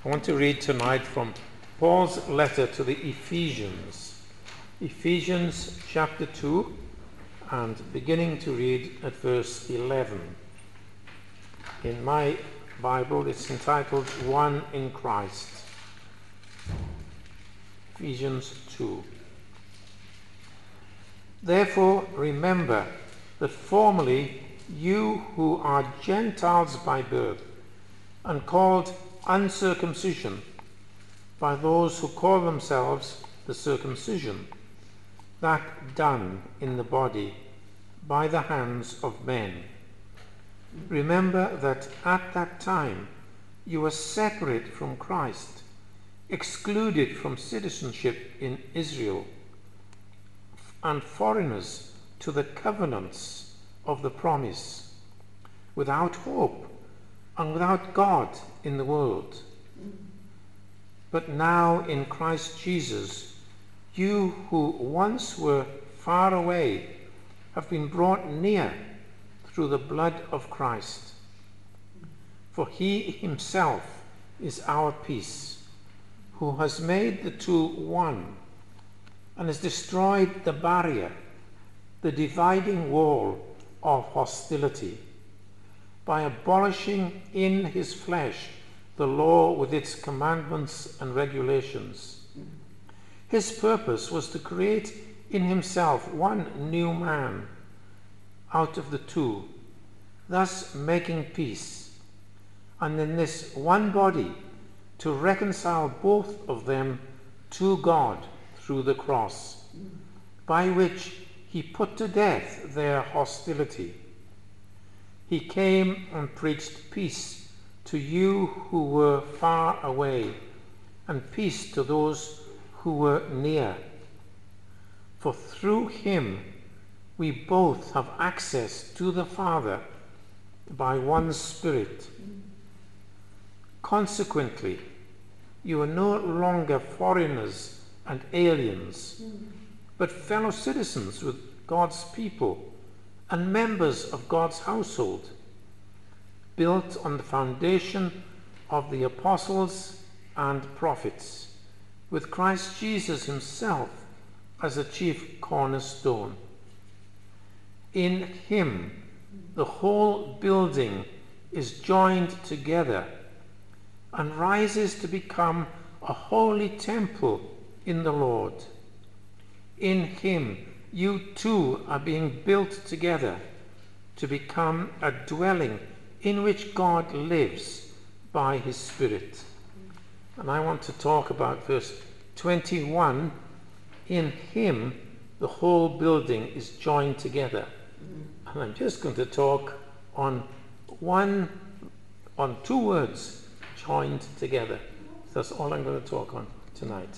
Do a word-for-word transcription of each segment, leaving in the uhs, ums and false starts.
I want to read tonight from Paul's letter to the Ephesians. Ephesians chapter two, and beginning to read at verse eleven. In my Bible it's entitled One in Christ. Ephesians two. Therefore remember that formerly you who are Gentiles by birth and called uncircumcision by those who call themselves the circumcision, that done in the body by the hands of men. Remember that at that time you were separate from Christ, excluded from citizenship in Israel, and foreigners to the covenants of the promise, without hope and without God in the world. But now in Christ Jesus, you who once were far away have been brought near through the blood of Christ. For he himself is our peace, who has made the two one, and has destroyed the barrier, the dividing wall of hostility, by abolishing in his flesh the law with its commandments and regulations. His purpose was to create in himself one new man out of the two, thus making peace, and in this one body to reconcile both of them to God through the cross, by which he put to death their hostility. He came and preached peace to you who were far away, and peace to those who were near. For through him we both have access to the Father by one Spirit. Consequently, you are no longer foreigners and aliens, but fellow citizens with God's people and members of God's household, built on the foundation of the apostles and prophets, with Christ Jesus himself as the chief cornerstone. In him the whole building is joined together and rises to become a holy temple in the Lord. In him you too are being built together to become a dwelling in which God lives by his Spirit. And I want to talk about verse twenty-one. In him the whole building is joined together. And I'm just going to talk on one, on two words, joined together. That's all I'm going to talk on tonight.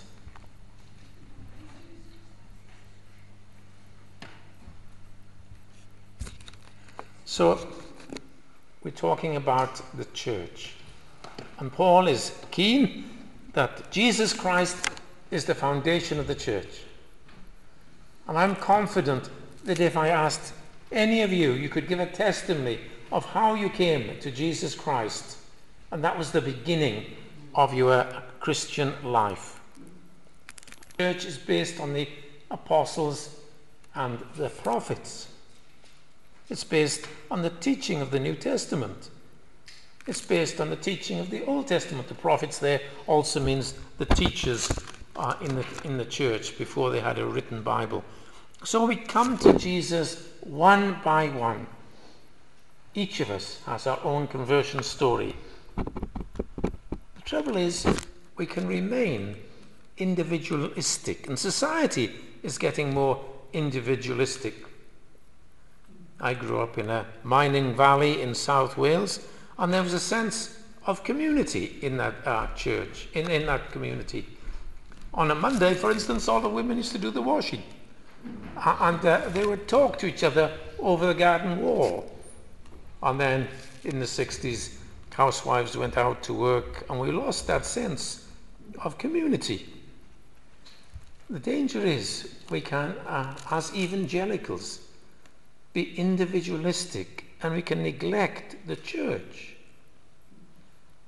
So, we're talking about the church. And Paul is keen that Jesus Christ is the foundation of the church. And I'm confident that if I asked any of you, you could give a testimony of how you came to Jesus Christ, and that was the beginning of your Christian life. The church is based on the apostles and the prophets. It's based on the teaching of the New Testament. It's based on the teaching of the Old Testament. The prophets there also means the teachers uh, in the in the church before they had a written Bible. So we come to Jesus one by one. Each of us has our own conversion story. The trouble is, we can remain individualistic, and society is getting more individualistic. I grew up in a mining valley in South Wales, and there was a sense of community in that uh, church, in, in that community. On a Monday, for instance, all the women used to do the washing. Uh, and uh, they would talk to each other over the garden wall. And then in the sixties, housewives went out to work, and we lost that sense of community. The danger is we can, uh, as evangelicals, be individualistic, and we can neglect the church.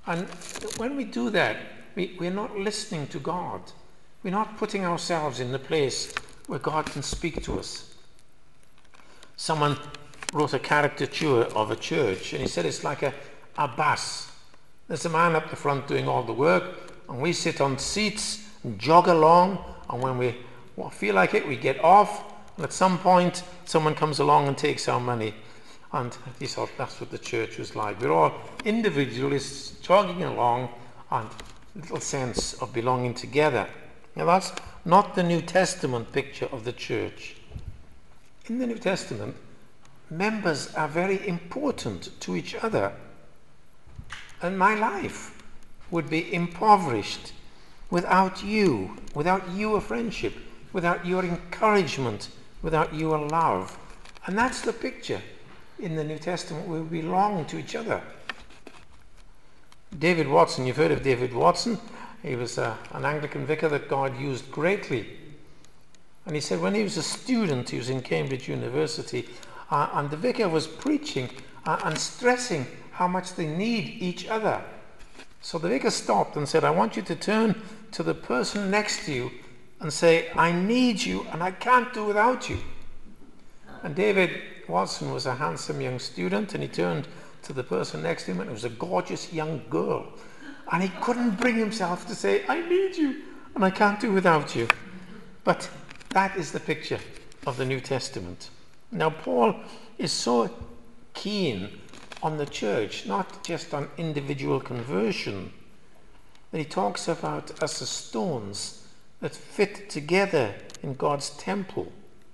And when we do that, we, we're not listening to God. We're not putting ourselves in the place where God can speak to us. Someone wrote a caricature of a church, and he said it's like a, a bus. There's a man up the front doing all the work, and we sit on seats and jog along, and when we feel like it, we get off, and at some point, someone comes along and takes our money. And he thought that's what the church was like. We're all individualists jogging along, and a little sense of belonging together. Now that's not the New Testament picture of the church. In the New Testament, members are very important to each other. And my life would be impoverished without you, without your friendship, without your encouragement, without your love. And that's the picture in the New Testament. We belong to each other. David Watson, you've heard of David Watson. He was uh, an Anglican vicar that God used greatly. And he said when he was a student, he was in Cambridge University, uh, and the vicar was preaching uh, and stressing how much they need each other. So the vicar stopped and said, I want you to turn to the person next to you and say, I need you and I can't do without you. And David Watson was a handsome young student, and he turned to the person next to him, and it was a gorgeous young girl. And he couldn't bring himself to say, I need you and I can't do without you. But that is the picture of the New Testament. Now, Paul is so keen on the church, not just on individual conversion, that he talks about us as stones that fit together in God's temple.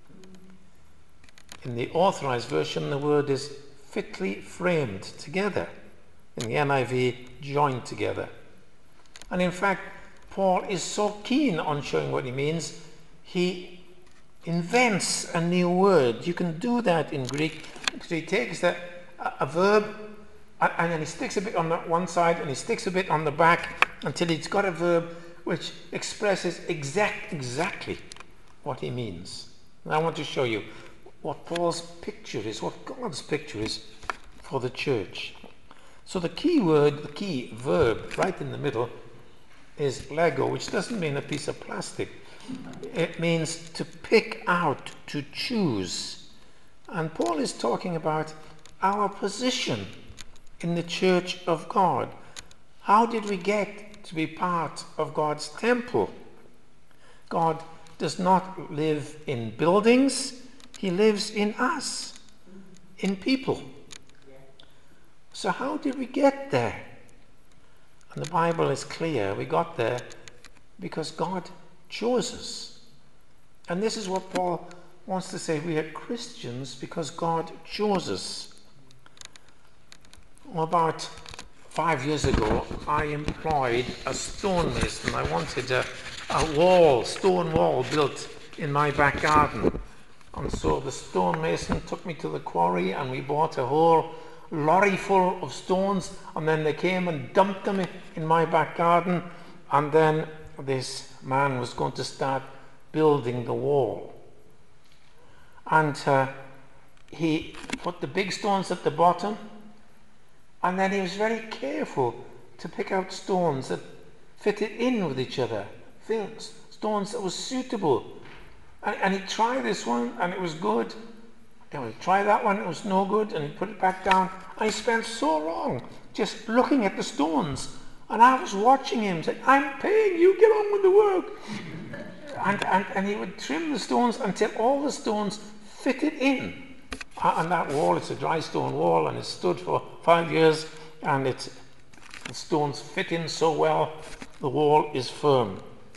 In the Authorized Version, the word is fitly framed together. In the N I V, joined together. And in fact, Paul is so keen on showing what he means, he invents a new word. You can do that in Greek. So he takes a, a verb, and then he sticks a bit on the one side, and he sticks a bit on the back, until he's got a verb which expresses exact, exactly what he means. And I want to show you what Paul's picture is, what God's picture is for the church. So the key word, the key verb right in the middle is lego, which doesn't mean a piece of plastic. It means to pick out, to choose. And Paul is talking about our position in the church of God. How did we get to be part of God's temple? God does not live in buildings. He lives in us, in people. So how did we get there? And the Bible is clear. We got there because God chose us. And this is what Paul wants to say. We are Christians because God chose us. Well, about five years ago, I employed a stonemason. I wanted a, a wall, stone wall built in my back garden. And so the stonemason took me to the quarry, and we bought a whole lorry full of stones, and then they came and dumped them in my back garden, and then this man was going to start building the wall. And uh, he put the big stones at the bottom, and then he was very careful to pick out stones that fitted in with each other, stones that were suitable. And, and he tried this one, and it was good. And he tried that one, it was no good, and he put it back down. And he spent so long just looking at the stones. And I was watching him, saying, I'm paying you, get on with the work. and, and, and he would trim the stones until all the stones fitted in. And that wall, it's a dry stone wall, and it stood for five years, and it's, the stones fit in so well, the wall is firm.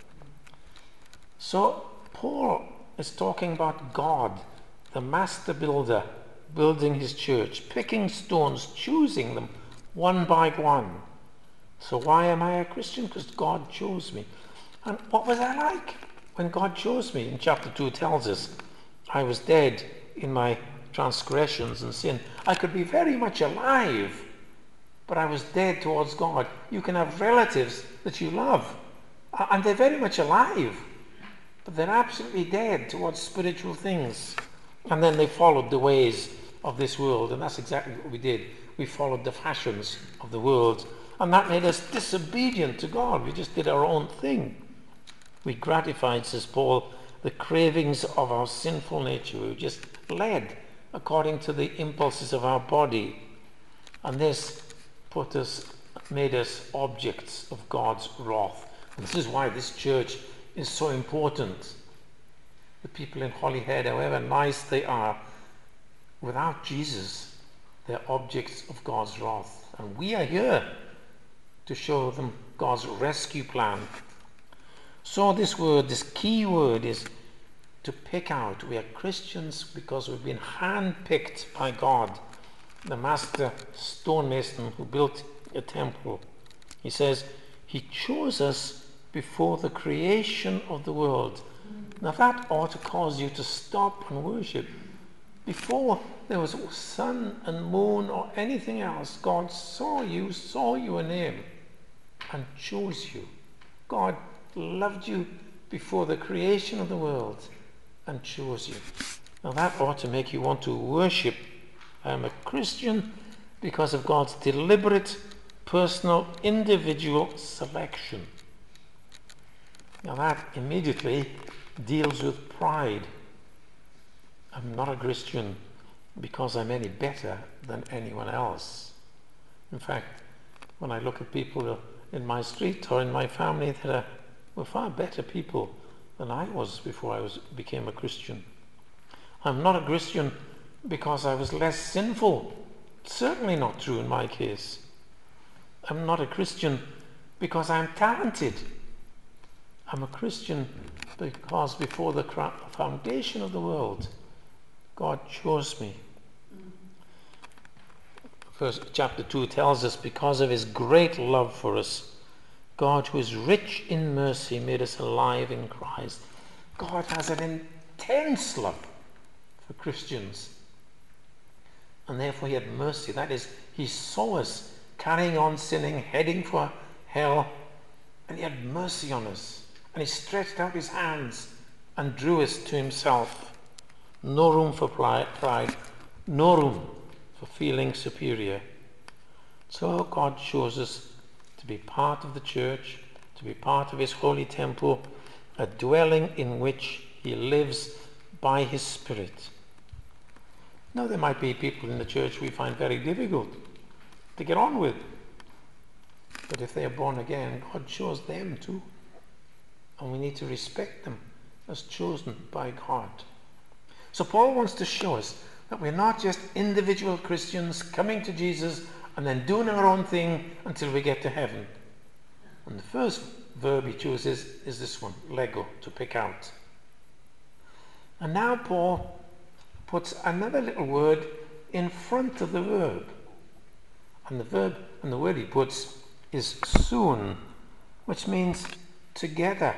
So Paul is talking about God, the master builder, building his church, picking stones, choosing them one by one. So why am I a Christian? Because God chose me. And what was I like when God chose me? In chapter two it tells us, I was dead in my transgressions and sin. I could be very much alive, but I was dead towards God. You can have relatives that you love, and they're very much alive, but they're absolutely dead towards spiritual things. And then they followed the ways of this world, and that's exactly what we did. We followed the fashions of the world, And that made us disobedient to God. We just did our own thing. We gratified, says Paul, the cravings of our sinful nature. We were just led according to the impulses of our body. And this put us, made us objects of God's wrath. And this is why this church is so important. The people in Holyhead, however nice they are, without Jesus, they're objects of God's wrath. And we are here to show them God's rescue plan. So this word, this key word is to pick out. We are Christians because we've been handpicked by God, the master stonemason who built a temple. He says he chose us before the creation of the world. Now that ought to cause you to stop and worship. Before there was sun and moon or anything else, God saw you, saw your name, and chose you. God loved you before the creation of the world and chose you. Now that ought to make you want to worship. I am a Christian because of God's deliberate, personal, individual selection. Now that immediately deals with pride. I'm not a Christian because I'm any better than anyone else. In fact, when I look at people in my street or in my family that are, were far better people than I was before I was, became a Christian. I'm not a Christian because I was less sinful. Certainly not true in my case. I'm not a Christian because I'm talented. I'm a Christian because before the foundation of the world, God chose me. First, chapter two tells us, because of his great love for us, God, who is rich in mercy, made us alive in Christ. God has an intense love for Christians. And therefore he had mercy. That is, he saw us carrying on sinning, heading for hell, and he had mercy on us. And he stretched out his hands and drew us to himself. No room for pride, no room for feeling superior. So God chose us to be part of the church, to be part of his holy temple, a dwelling in which he lives by his Spirit. Now there might be people in the church we find very difficult to get on with. But if they are born again, God chose them too. And we need to respect them as chosen by God. So Paul wants to show us that we're not just individual Christians coming to Jesus and then doing our own thing until we get to heaven. And the first verb he chooses is this one, lego, to pick out. And now Paul puts another little word in front of the verb. And the verb and the word he puts is soon, which means together.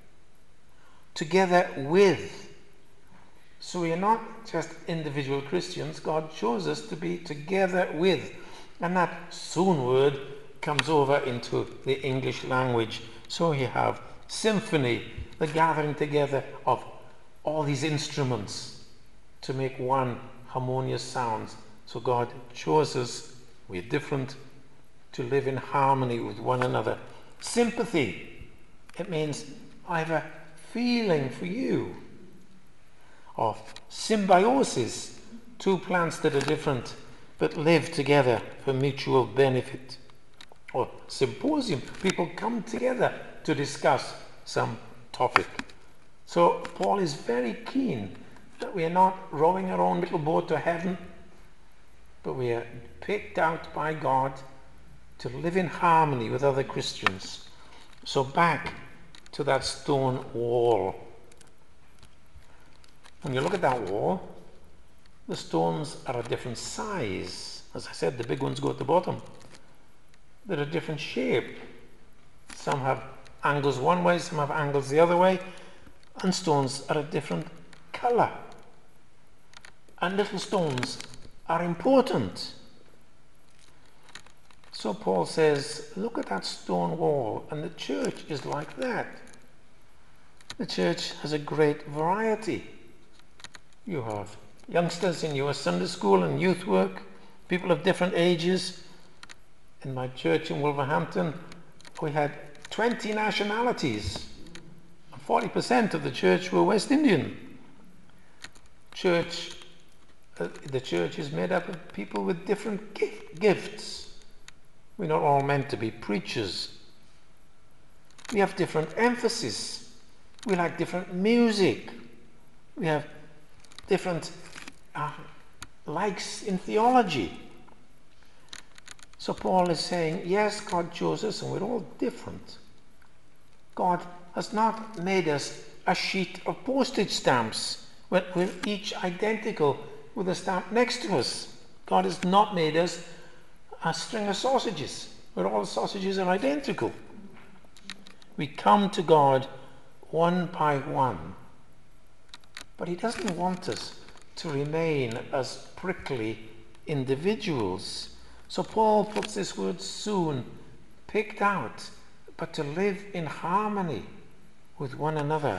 Together with. So we are not just individual Christians. God chose us to be together with. And that soon word comes over into the English language. So you have symphony, the gathering together of all these instruments to make one harmonious sound. So God chose us, we're different, to live in harmony with one another. Sympathy, it means I have a feeling for you. Or symbiosis, two plants that are different but live together for mutual benefit. Or symposium, people come together to discuss some topic. So Paul is very keen that we are not rowing our own little boat to heaven, but we are picked out by God to live in harmony with other Christians. So back to that stone wall. When you look at that wall, the stones are a different size. As I said, the big ones go at the bottom. They're a different shape. Some have angles one way, some have angles the other way, and stones are a different colour. And little stones are important. So Paul says, look at that stone wall, and the church is like that. The church has a great variety. You have youngsters in your Sunday school and youth work, people of different ages, in my church in Wolverhampton, we had twenty nationalities. forty percent of the church were West Indian. Church, uh, the church is made up of people with different gif- gifts. We're not all meant to be preachers. We have different emphasis. We like different music. We have different uh, likes in theology. So Paul is saying, yes, God chose us and we're all different. God has not made us a sheet of postage stamps where we're each identical with a stamp next to us. God has not made us a string of sausages where all the sausages are identical. We come to God one by one. But he doesn't want us to remain as prickly individuals. So Paul puts this word soon, picked out, but to live in harmony with one another.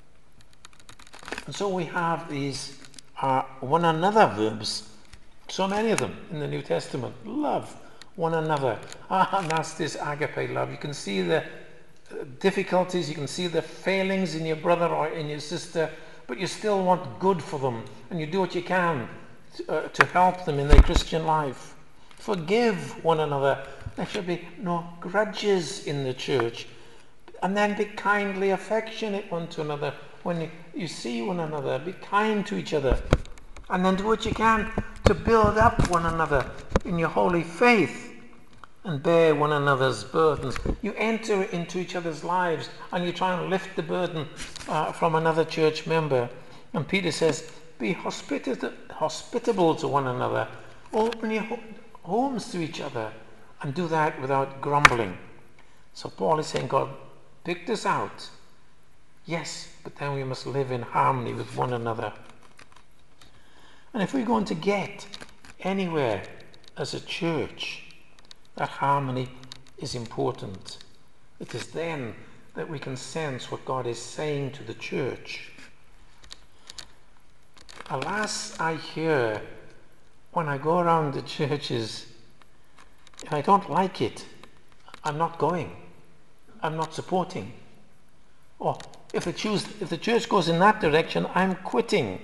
And so we have these uh, one another verbs, so many of them in the New Testament. Love one another. Ah, and that's this agape love. You can see the difficulties, you can see the failings in your brother or in your sister, but you still want good for them, and you do what you can to, uh, to help them in their Christian life. Forgive one another. There should be no grudges in the church. And then be kindly affectionate one to another. When you, you see one another, be kind to each other. And then do what you can to build up one another in your holy faith and bear one another's burdens. You enter into each other's lives and you try and lift the burden uh, from another church member. And Peter says, be hospita- hospitable to one another. Open your ho- homes to each other and do that without grumbling. So Paul is saying, God picked us out. Yes, but then we must live in harmony with one another. And if we're going to get anywhere as a church, that harmony is important. It is then that we can sense what God is saying to the church. Alas, I hear when I go around the churches, if I don't like it, I'm not going. I'm not supporting. Or if the, choose, if the church goes in that direction, I'm quitting.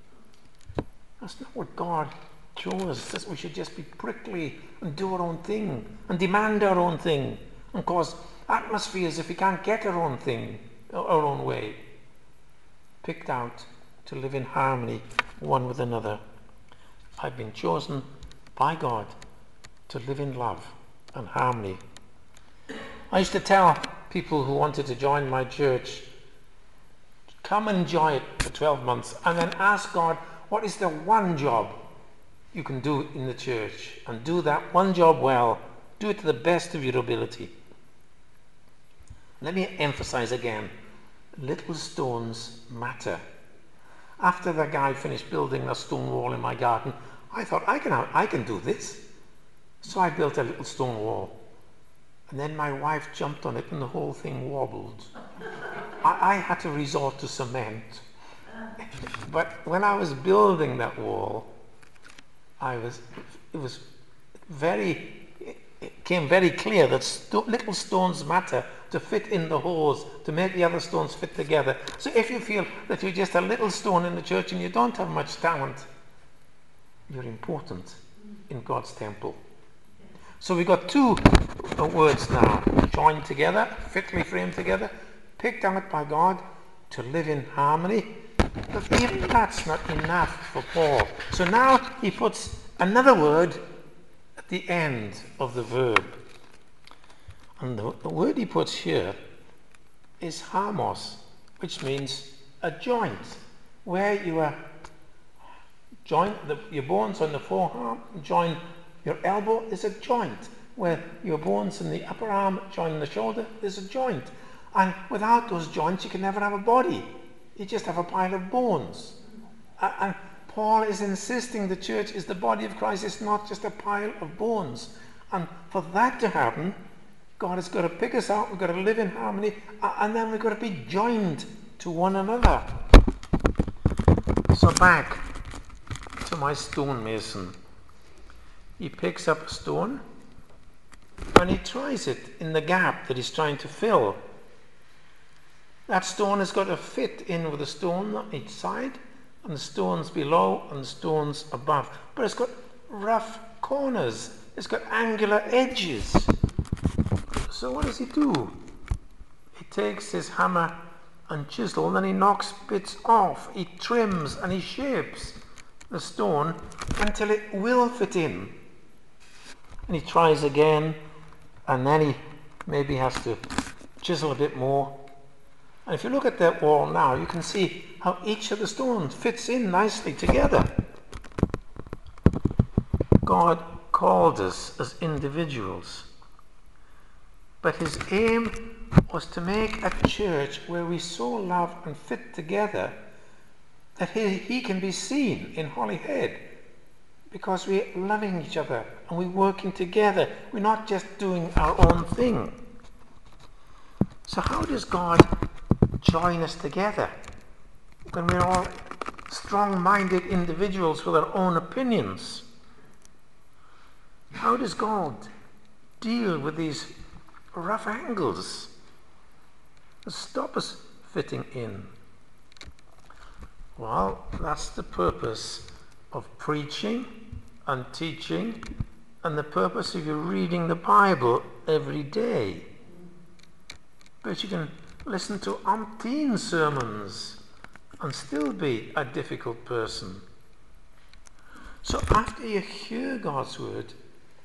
That's not what God chose. That we should just be prickly and do our own thing and demand our own thing and cause atmospheres if we can't get our own thing, our own way. Picked out to live in harmony one with another. I've been chosen by God to live in love and harmony. I used to tell people who wanted to join my church, come and enjoy it for twelve months and then ask God, what is the one job you can do in the church? And do that one job well. Do it to the best of your ability. Let me emphasize again, little stones matter. After the guy finished building a stone wall in my garden, I thought, I can, have, I can do this. So I built a little stone wall. And then my wife jumped on it and the whole thing wobbled. I, I had to resort to cement. But when I was building that wall, I was, it was very, it came very clear that sto- little stones matter to fit in the holes, to make the other stones fit together. So if you feel that you're just a little stone in the church and you don't have much talent, you're important in God's temple. So we've got two words now, joined together, fitly framed together, picked out by God to live in harmony. But even that's not enough for Paul. So now he puts another word at the end of the verb. And the, the word he puts here is harmos, which means a joint, where you are joint, the, your bones on the forearm join your elbow is a joint, where your bones in the upper arm join the shoulder is a joint. And without those joints you can never have a body. You just have a pile of bones. And Paul is insisting the church is the body of Christ. It's not just a pile of bones. And for that to happen, God has got to pick us out. We've got to live in harmony. And then we've got to be joined to one another. So back to my stonemason. He picks up a stone. and he tries it in the gap that he's trying to fill. That stone has got to fit in with the stone on each side, and the stones below and the stones above. But it's got rough corners. It's got angular edges. So what does he do? He takes his hammer and chisel, and then he knocks bits off. He trims and he shapes the stone until it will fit in. And he tries again, and then he maybe has to chisel a bit more. And if you look at that wall now, you can see how each of the stones fits in nicely together. God called us as individuals, but his aim was to make a church where we so love and fit together that he, he can be seen in Holyhead, because we're loving each other and we're working together. We're not just doing our own thing. So how does God join us together when we're all strong-minded individuals with our own opinions? How does God deal with these rough angles that stop us fitting in? Well, that's the purpose of preaching and teaching, and the purpose of you reading the Bible every day. But you can listen to umpteen sermons and still be a difficult person. So after you hear God's word,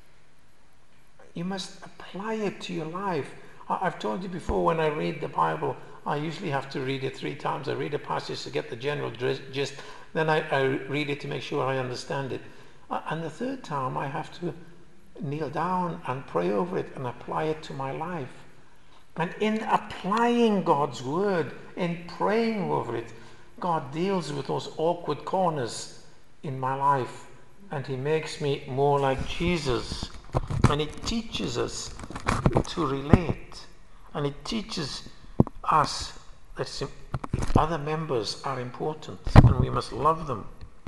you must apply it to your life. I've told you before, when I read the Bible, I usually have to read it three times. I read a passage to get the general gist, then I, I read it to make sure I understand it. And the third time I have to kneel down and pray over it and apply it to my life. And in applying God's word, in praying over it, God deals with those awkward corners in my life, and he makes me more like Jesus. And he teaches us to relate, and it teaches us that other members are important and we must love them.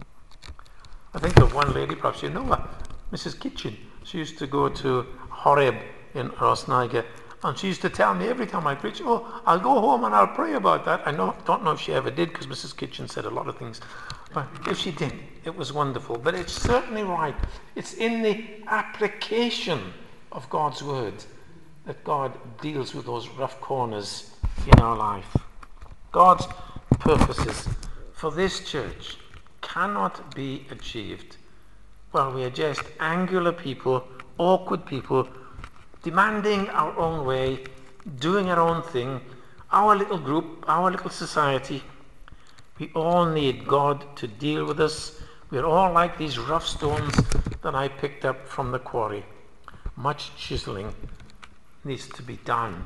I think of one lady, perhaps you know her, Missus Kitchen. She used to go to Horeb in Rosniger, and she used to tell me every time I preach, oh, I'll go home and I'll pray about that. I know, don't know if she ever did, because Missus Kitchen said a lot of things, but if she did, it was wonderful. But it's certainly right. It's in the application of God's word that God deals with those rough corners in our life. God's purposes for this church cannot be achieved while we are just angular people, awkward people, demanding our own way, doing our own thing, our little group, our little society. We all need God to deal with us. We're all like these rough stones that I picked up from the quarry. Much chiseling needs to be done.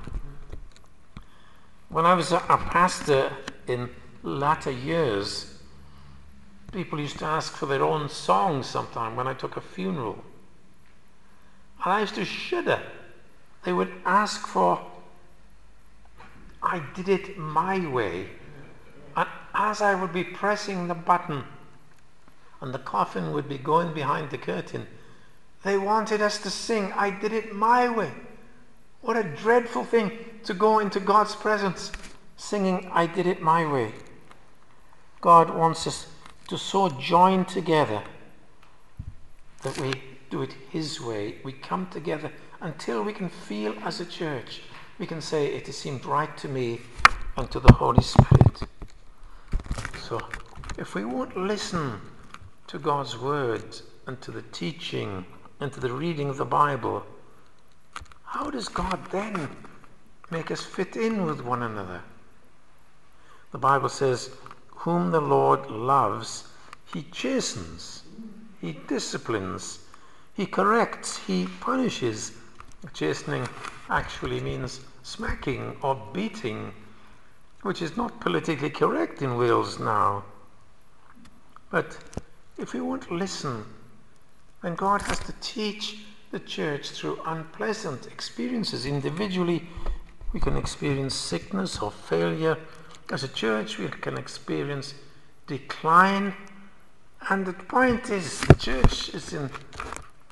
When I was a, a pastor in latter years, people used to ask for their own songs sometime when I took a funeral. And I used to shudder. They would ask for, I did it my way. And as I would be pressing the button and the coffin would be going behind the curtain, they wanted us to sing, I did it my way. What a dreadful thing to go into God's presence singing, I did it my way. God wants us to so join together that we do it his way. We come together until we can feel as a church, we can say, it seemed right to me and to the Holy Spirit. So if we won't listen to God's word and to the teaching and to the reading of the Bible, how does God then make us fit in with one another? The Bible says, whom the Lord loves, he chastens, he disciplines, he corrects, he punishes. Chastening actually means smacking or beating, which is not politically correct in Wales now. But if we won't listen, then God has to teach the church through unpleasant experiences. Individually, we can experience sickness or failure. As a church, we can experience decline. And the point is, the church is in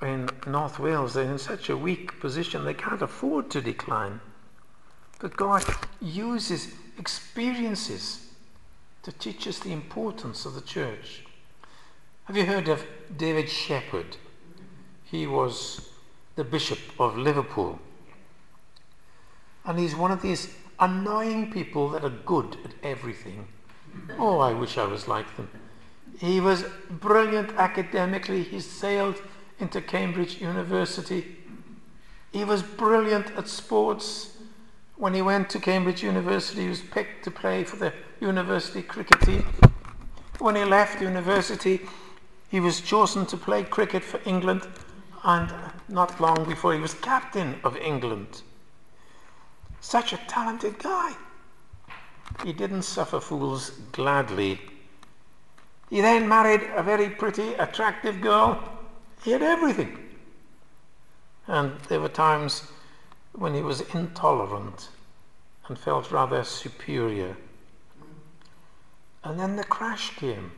in North Wales, they're in such a weak position they can't afford to decline. But God uses experiences to teach us the importance of the church. Have you heard of David Shepherd? He was the Bishop of Liverpool. And he's one of these annoying people that are good at everything. Oh, I wish I was like them. He was brilliant academically. He sailed into Cambridge University. He was brilliant at sports. When he went to Cambridge University, he was picked to play for the university cricket team. When he left university, he was chosen to play cricket for England, and not long before he was captain of England. Such a talented guy. He didn't suffer fools gladly. He then married a very pretty, attractive girl. He had everything. And there were times when he was intolerant and felt rather superior. And then the crash came.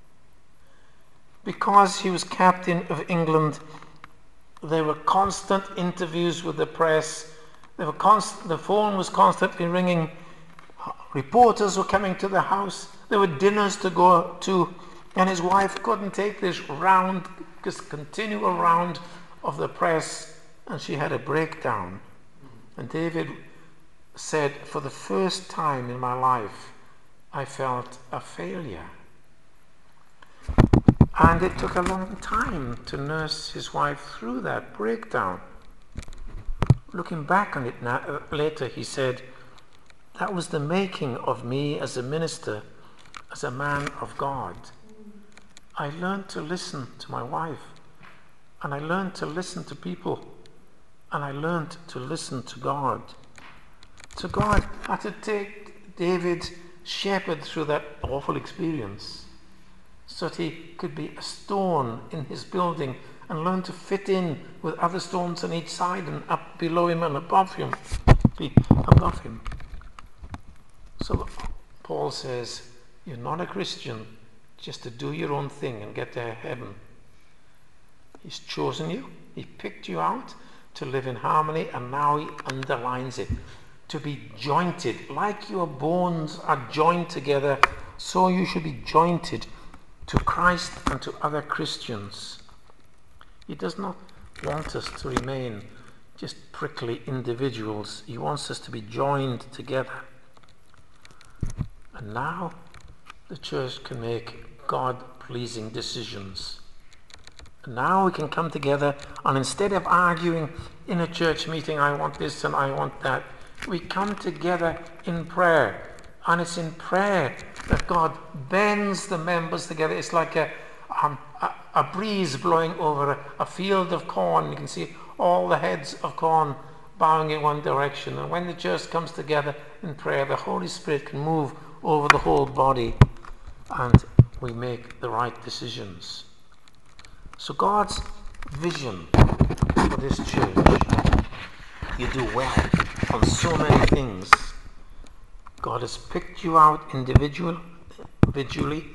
Because he was captain of England, there were constant interviews with the press. There were const- the phone was constantly ringing. Reporters were coming to the house. There were dinners to go to. And his wife couldn't take this round, this continual round of the press. And she had a breakdown. And David said, for the first time in my life, I felt a failure. And it took a long time to nurse his wife through that breakdown. Looking back on it now, uh, later, he said, that was the making of me as a minister, as a man of God. I learned to listen to my wife, and I learned to listen to people, and I learned to listen to God. So God had to take David Shepherd through that awful experience so that he could be a stone in his building and learn to fit in with other stones on each side and up below him and above him. Above him. So Paul says, you're not a Christian just to do your own thing and get to heaven. He's chosen you. He picked you out to live in harmony, and now he underlines it. To be jointed. Like your bones are joined together, so you should be jointed to Christ and to other Christians. He does not want us to remain just prickly individuals. He wants us to be joined together. And now the church can make God-pleasing decisions. And now we can come together, and instead of arguing in a church meeting, I want this and I want that, we come together in prayer. And it's in prayer that God bends the members together. It's like a, um, a, a breeze blowing over a, a field of corn. You can see all the heads of corn bowing in one direction. And when the church comes together in prayer, the Holy Spirit can move over the whole body, and we make the right decisions. So God's vision for this church, you do well on so many things. God has picked you out individual, individually